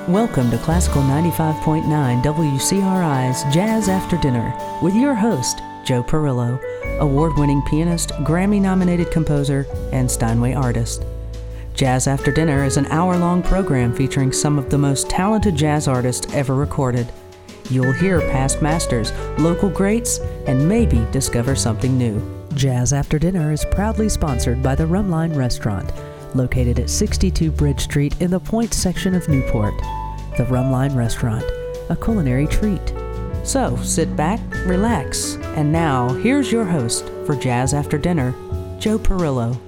Welcome to Classical 95.9 WCRI's Jazz After Dinner with your host, Joe Perillo, award-winning pianist, Grammy-nominated composer, and Steinway artist. Jazz After Dinner is an hour-long program featuring some of the most talented jazz artists ever recorded. You'll hear past masters, local greats, and maybe discover something new. Jazz After Dinner is proudly sponsored by the Rumline Restaurant, located at 62 Bridge Street in the Point section of Newport. The Rumline Restaurant, a culinary treat. So, sit back, relax, and now, here's your host for Jazz After Dinner, Joe Perillo.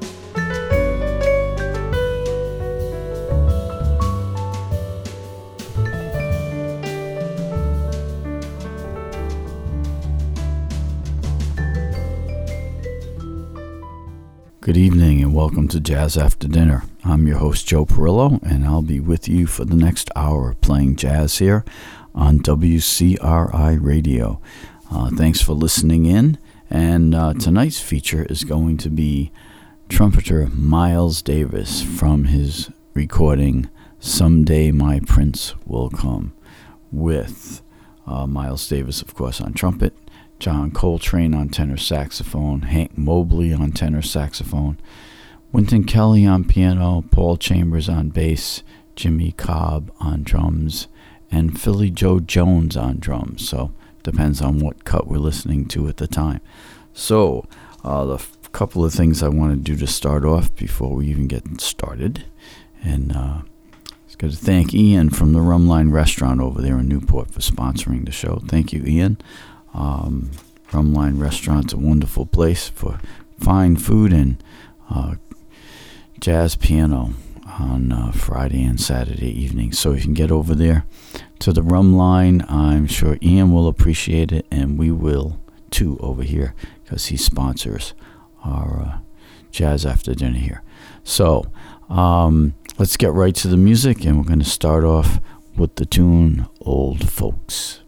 Good evening and welcome to Jazz After Dinner. I'm your host Joe Perillo, and I'll be with you for the next hour playing jazz here on WCRI Radio. Thanks for listening in, and tonight's feature is going to be trumpeter Miles Davis from his recording Someday My Prince Will Come, with Miles Davis, of course, on trumpet, John Coltrane on tenor saxophone, Hank Mobley on tenor saxophone, Wynton Kelly on piano, Paul Chambers on bass, Jimmy Cobb on drums, and Philly Joe Jones on drums. So depends on what cut we're listening to at the time. So the couple of things I want to do to start off before we even get started, and it's good to thank Ian from the Rumline Restaurant over there in Newport for sponsoring the show. Thank you, Ian. Rumline Restaurant's a wonderful place for fine food and jazz piano on Friday and Saturday evenings. So you can get over there to the Rumline. I'm sure Ian will appreciate it, and we will too over here, because he sponsors our Jazz After Dinner here. So let's get right to the music, and we're going to start off with the tune Old Folks.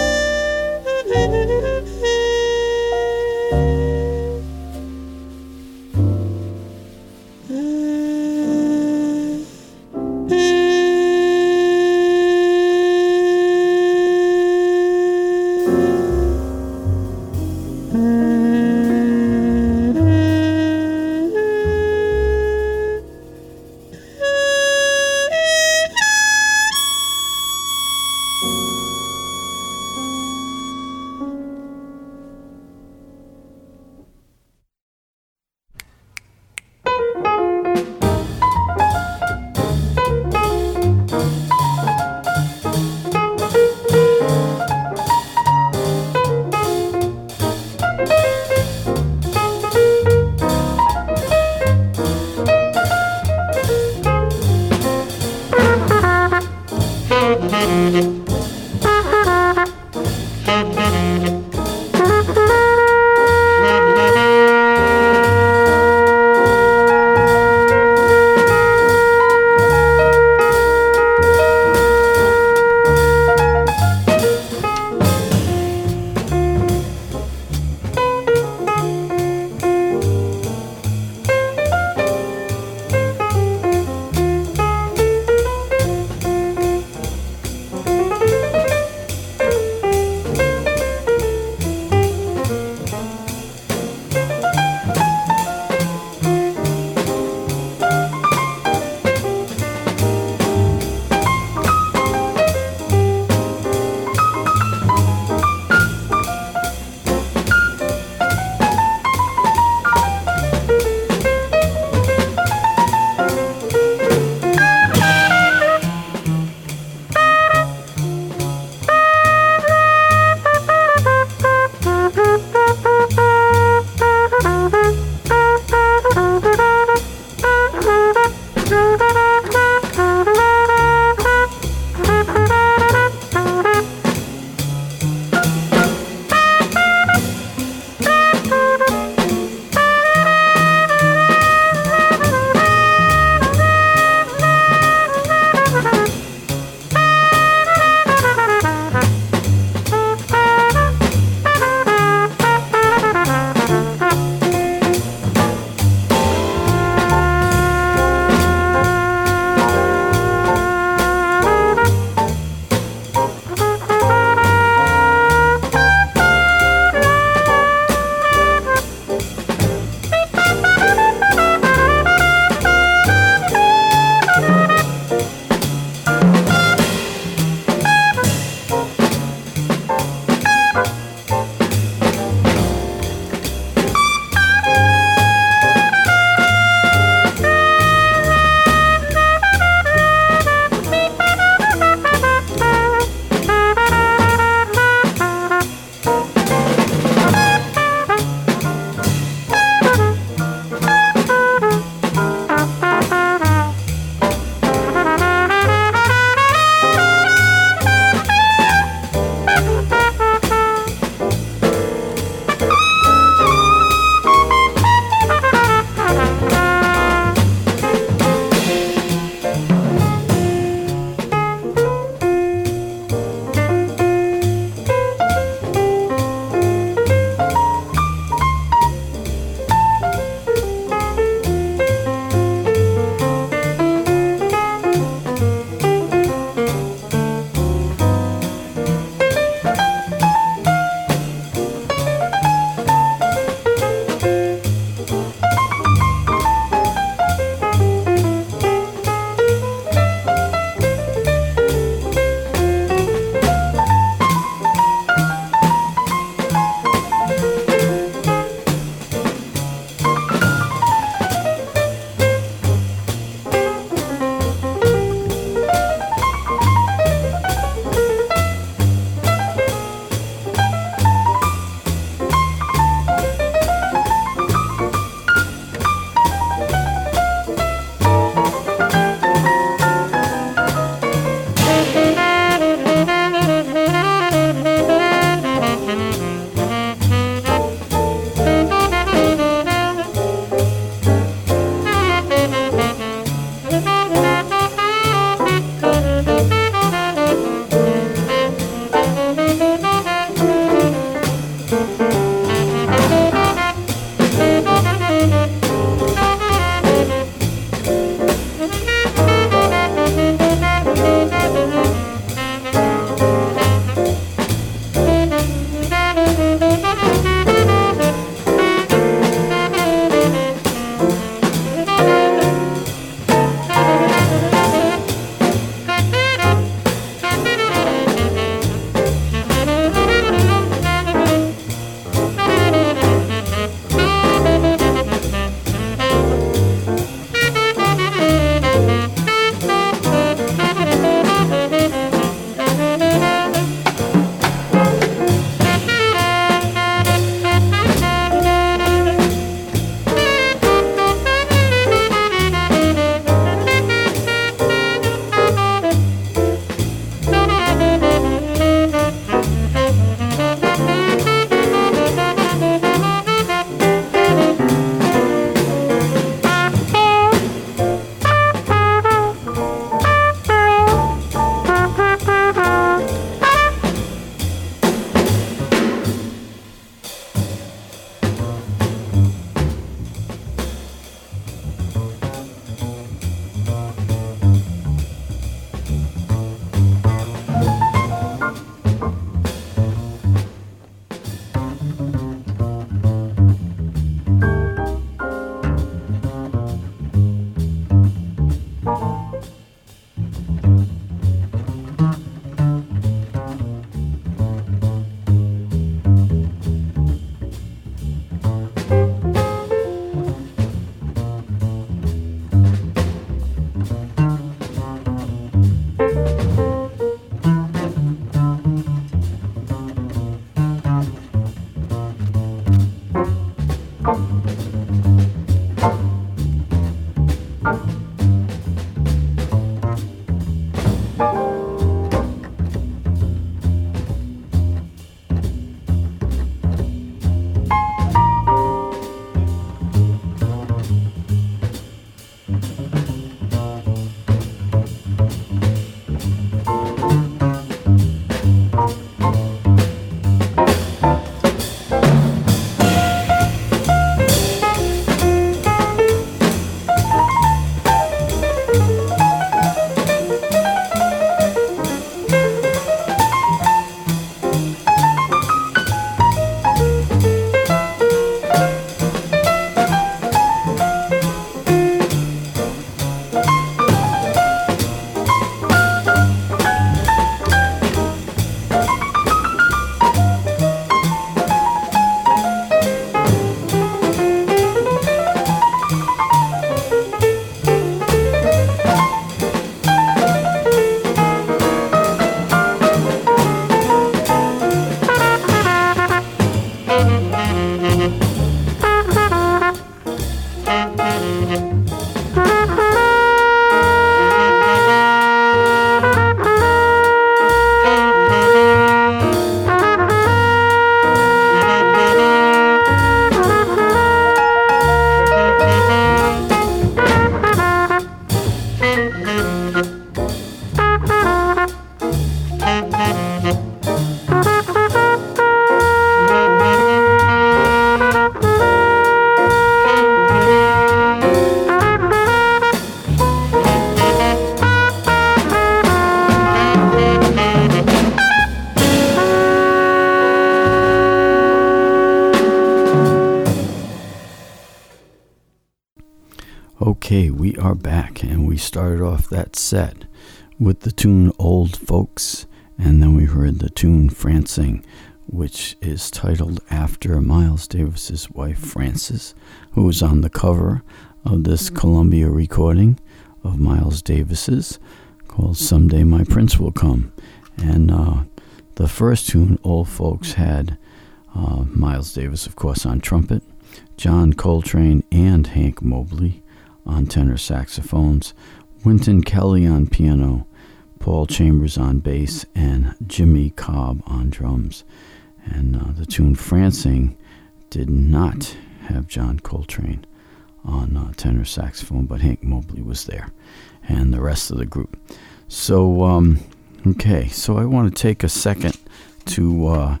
Okay, we are back, and we started off that set with the tune Old Folks, and then we heard the tune Francing, which is titled after Miles Davis's wife, Frances, who was on the cover of this Columbia recording of Miles Davis's called Someday My Prince Will Come. And the first tune, Old Folks, had Miles Davis, of course, on trumpet, John Coltrane and Hank Mobley on tenor saxophones, Wynton Kelly on piano, Paul Chambers on bass, and Jimmy Cobb on drums. And the tune Francing did not have John Coltrane on tenor saxophone, but Hank Mobley was there, and the rest of the group. So, okay, so I want to take a second to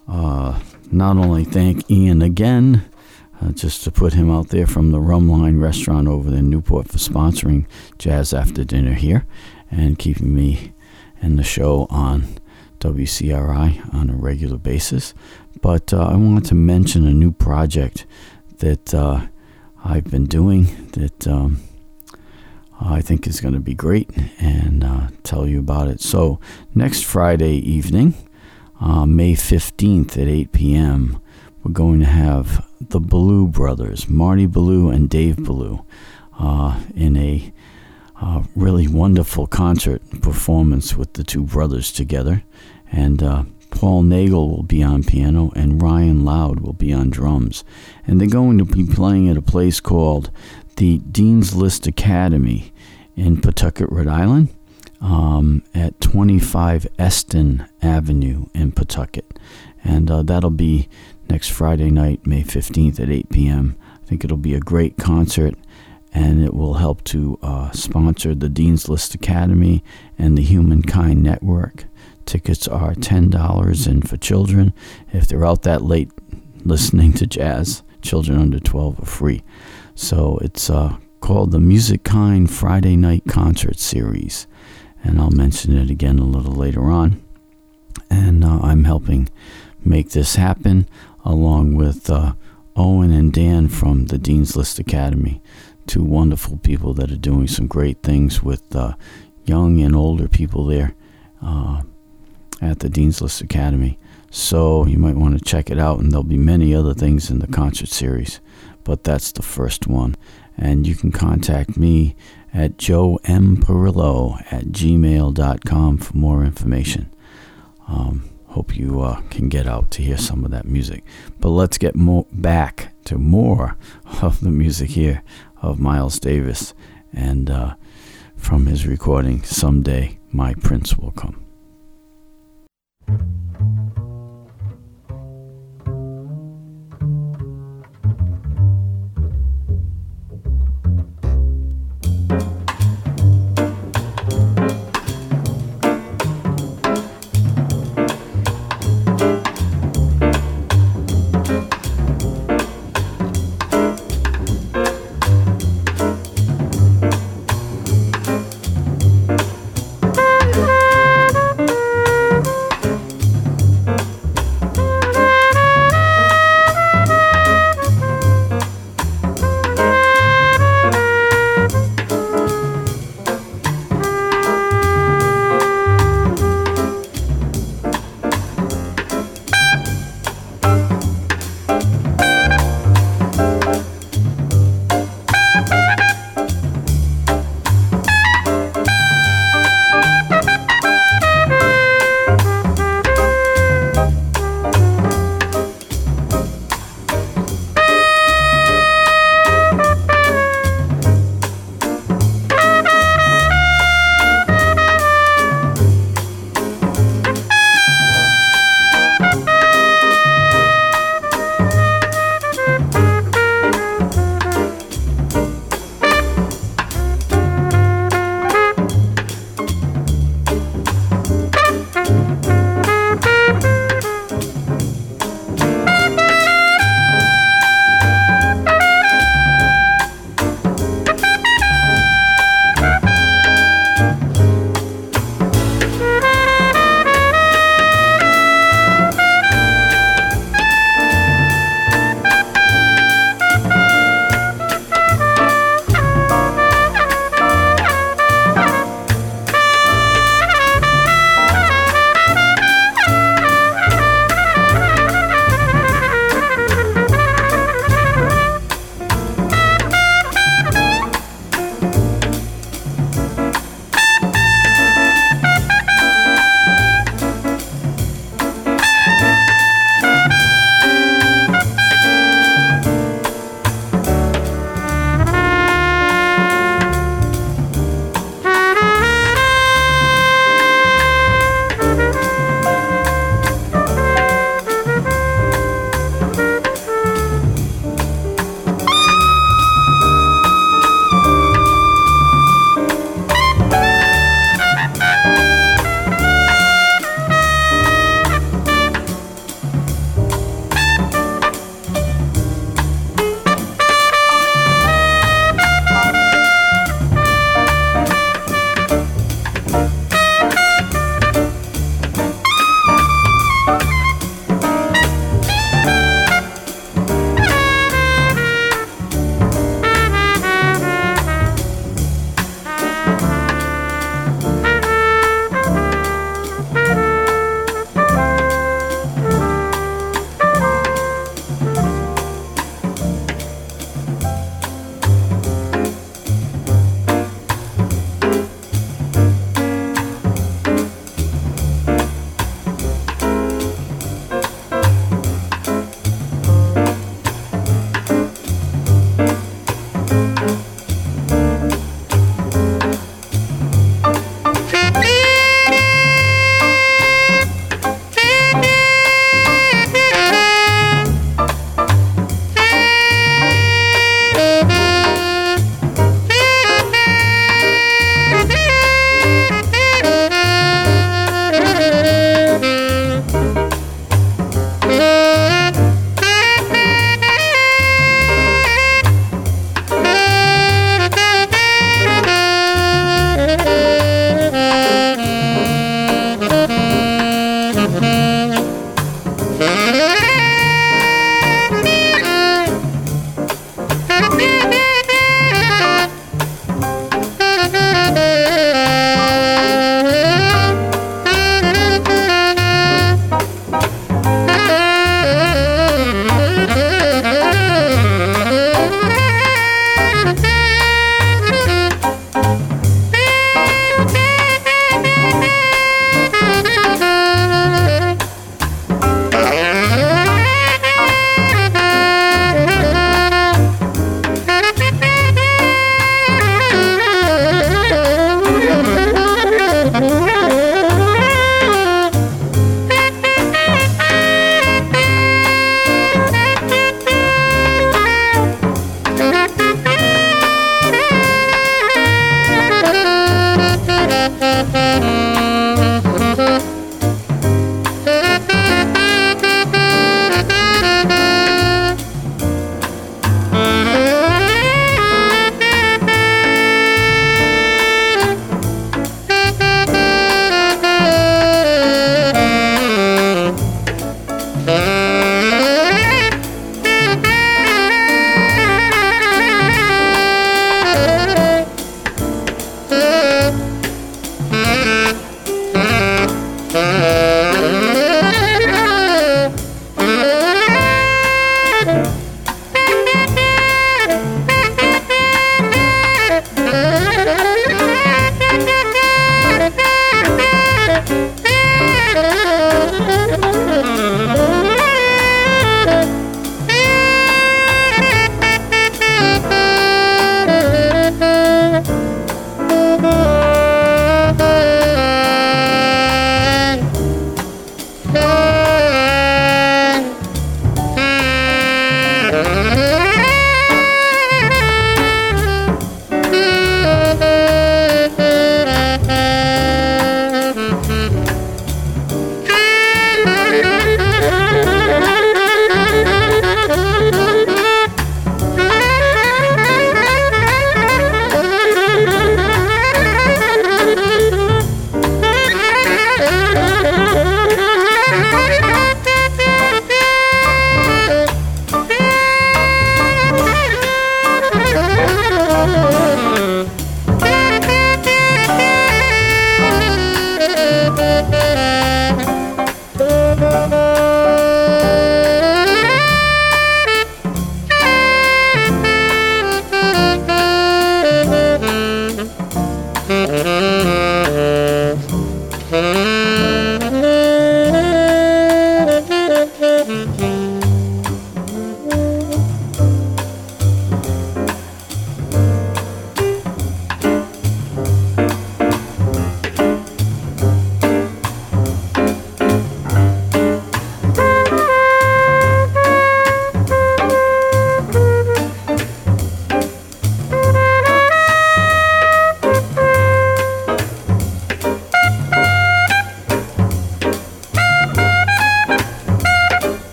not only thank Ian again, just to put him out there from the Rumline Restaurant over in Newport for sponsoring Jazz After Dinner here and keeping me and the show on WCRI on a regular basis. But I wanted to mention a new project that I've been doing that I think is going to be great, and tell you about it. So next Friday evening, May 15th at 8 p.m., we're going to have the Ballou Brothers, Marty Ballou and Dave Ballou, in a really wonderful concert performance with the two brothers together. And Paul Nagel will be on piano, and Ryan Loud will be on drums. And they're going to be playing at a place called the Dean's List Academy in Pawtucket, Rhode Island, at 25 Eston Avenue in Pawtucket. And that'll be next Friday night, May 15th at 8 p.m. I think it'll be a great concert, and it will help to sponsor the Dean's List Academy and the Humankind Network. Tickets are $10, and for children, if they're out that late listening to jazz, children under 12 are free. So it's called the Music Kind Friday Night Concert Series, and I'll mention it again a little later on. And I'm helping make this happen along with Owen and Dan from the Dean's List Academy, two wonderful people that are doing some great things with young and older people there at the Dean's List Academy. So you might want to check it out, and there'll be many other things in the concert series, but that's the first one. And you can contact me at joemperillo@gmail.com for more information. Hope you can get out to hear some of that music. But let's get back to more of the music here of Miles Davis, and from his recording, Someday My Prince Will Come.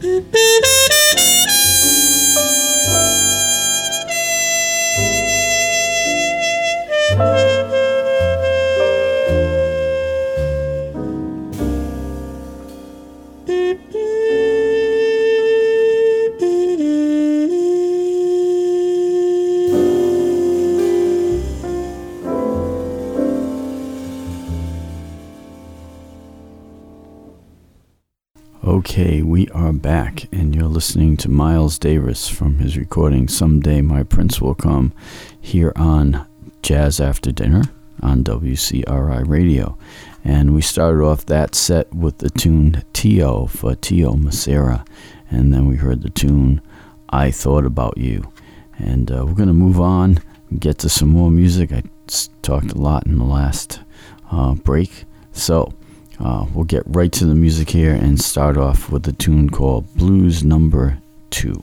Okay, we are back, and you're listening to Miles Davis from his recording Someday My Prince Will Come here on Jazz After Dinner on WCRI Radio. And we started off that set with the tune Tio for Tio Macera, and then we heard the tune I Thought About You. And we're going to move on and get to some more music. I talked a lot in the last break, so we'll get right to the music here and start off with a tune called Blues Number 2.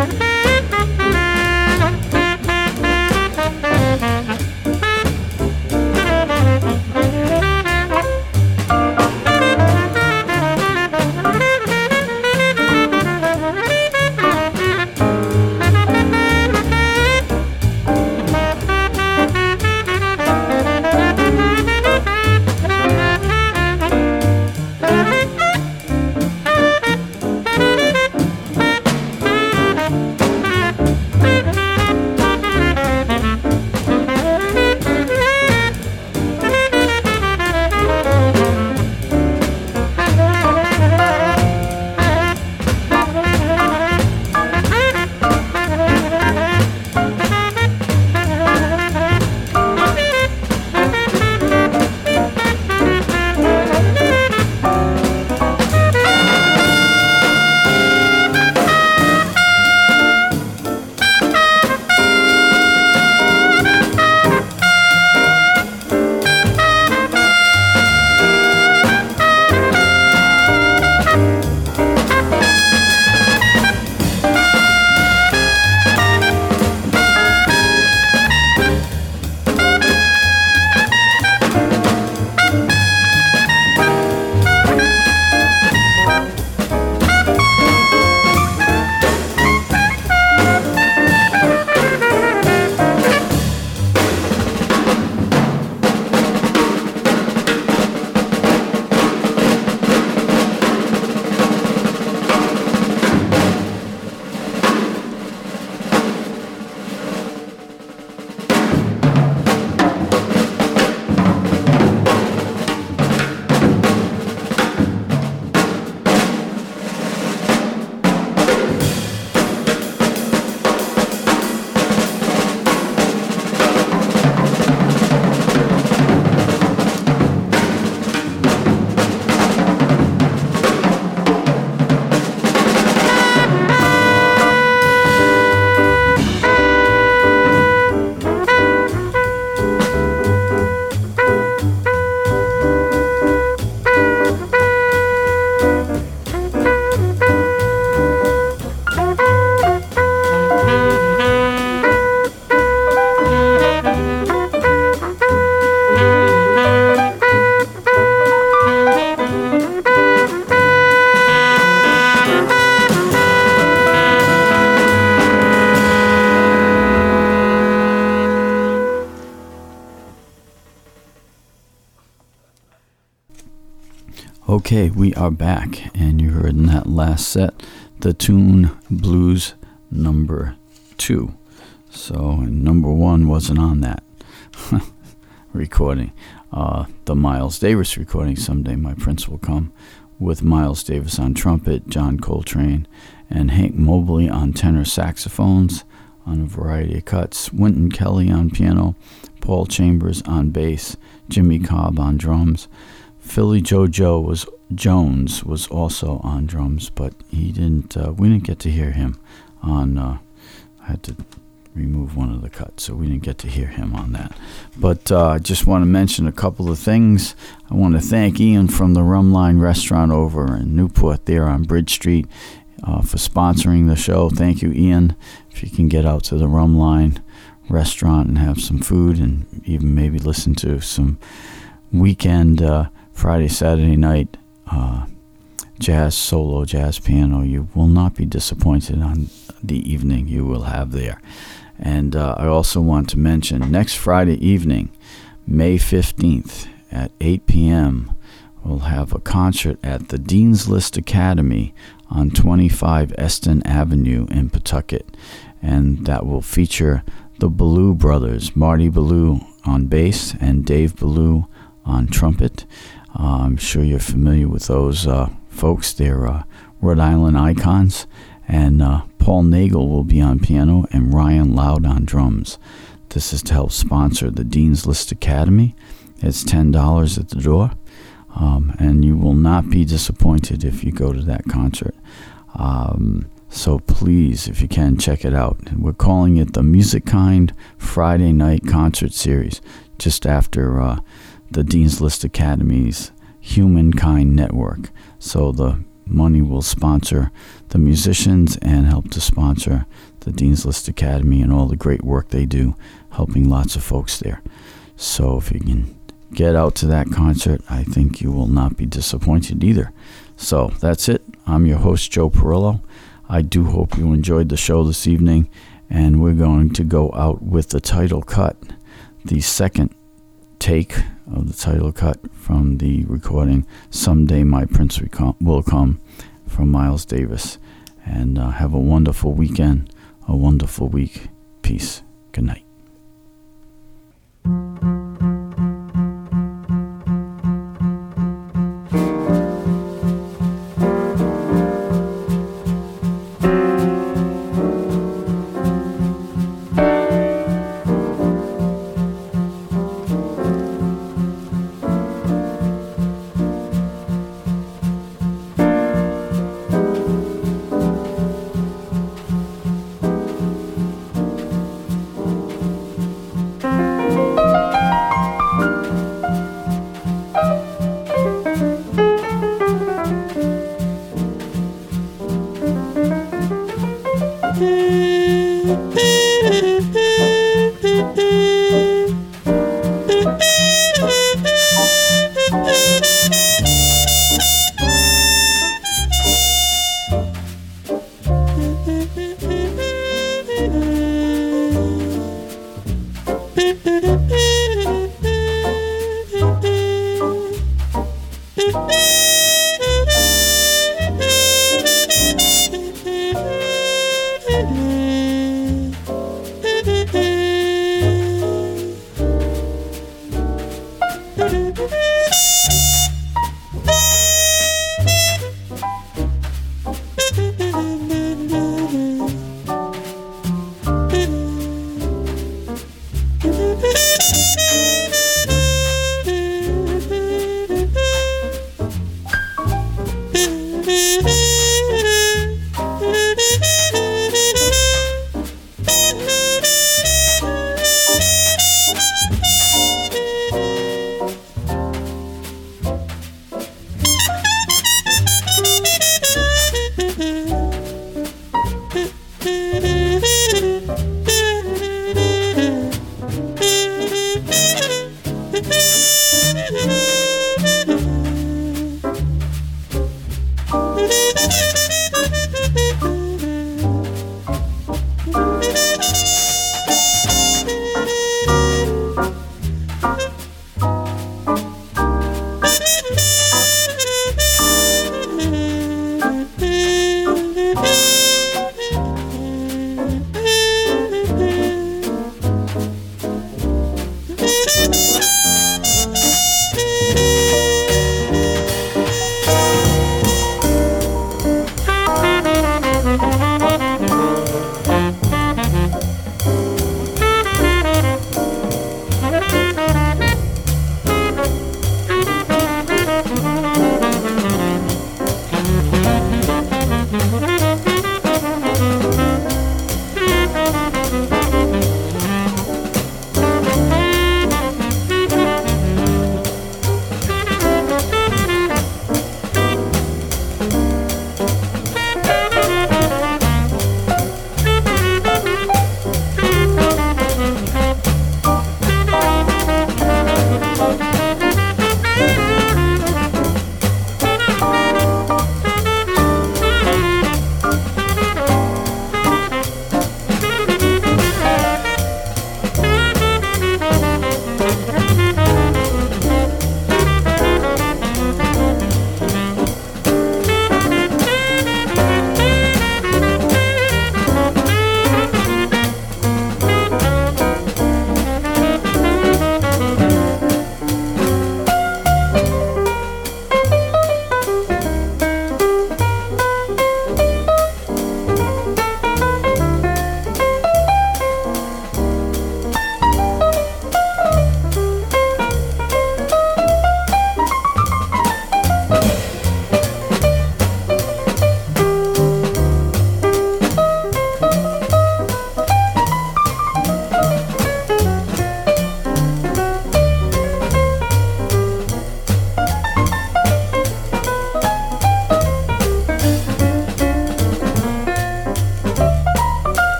Okay, we are back, and you heard in that last set the tune Blues number 2. So number 1 wasn't on that recording. The Miles Davis recording, Someday My Prince Will Come, with Miles Davis on trumpet, John Coltrane, and Hank Mobley on tenor saxophones on a variety of cuts, Wynton Kelly on piano, Paul Chambers on bass, Jimmy Cobb on drums. Philly Joe Jones was also on drums, but he didn't. We didn't get to hear him on. I had to remove one of the cuts, so we didn't get to hear him on that. But I just want to mention a couple of things. I want to thank Ian from the Rum Line Restaurant over in Newport, there on Bridge Street, for sponsoring the show. Thank you, Ian. If you can get out to the Rum Line Restaurant and have some food, and even maybe listen to some weekend. Friday, Saturday night, jazz, solo, jazz piano. You will not be disappointed on the evening you will have there. And I also want to mention next Friday evening, May 15th at 8 p.m., we'll have a concert at the Dean's List Academy on 25 Eston Avenue in Pawtucket. And that will feature the Ballou brothers, Marty Ballou on bass and Dave Ballou on trumpet. I'm sure you're familiar with those folks. They're Rhode Island icons. And Paul Nagel will be on piano and Ryan Loud on drums. This is to help sponsor the Dean's List Academy. It's $10 at the door. And you will not be disappointed if you go to that concert. So please, if you can, check it out. We're calling it the Music Kind Friday Night Concert Series, just after the Dean's List Academy's Humankind Network. So the money will sponsor the musicians and help to sponsor the Dean's List Academy and all the great work they do, helping lots of folks there. So if you can get out to that concert, I think you will not be disappointed either. So that's it. I'm your host, Joe Perillo. I do hope you enjoyed the show this evening, and we're going to go out with the title cut, the second take of the title cut from the recording Someday My Prince Will Come from Miles Davis. And have a wonderful weekend, a wonderful week. Peace. Good night.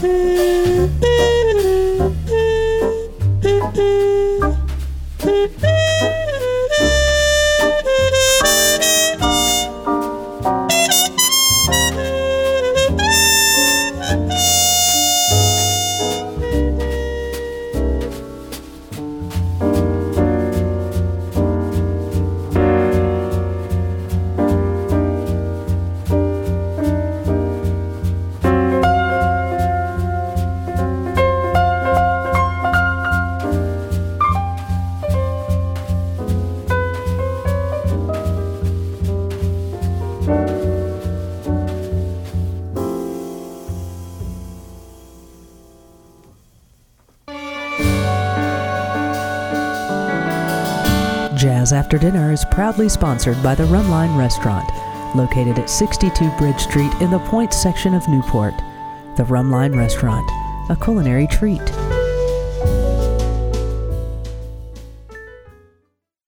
Jazz After Dinner is proudly sponsored by the Rumline Restaurant, located at 62 Bridge Street in the Point section of Newport. The Rumline Restaurant, a culinary treat.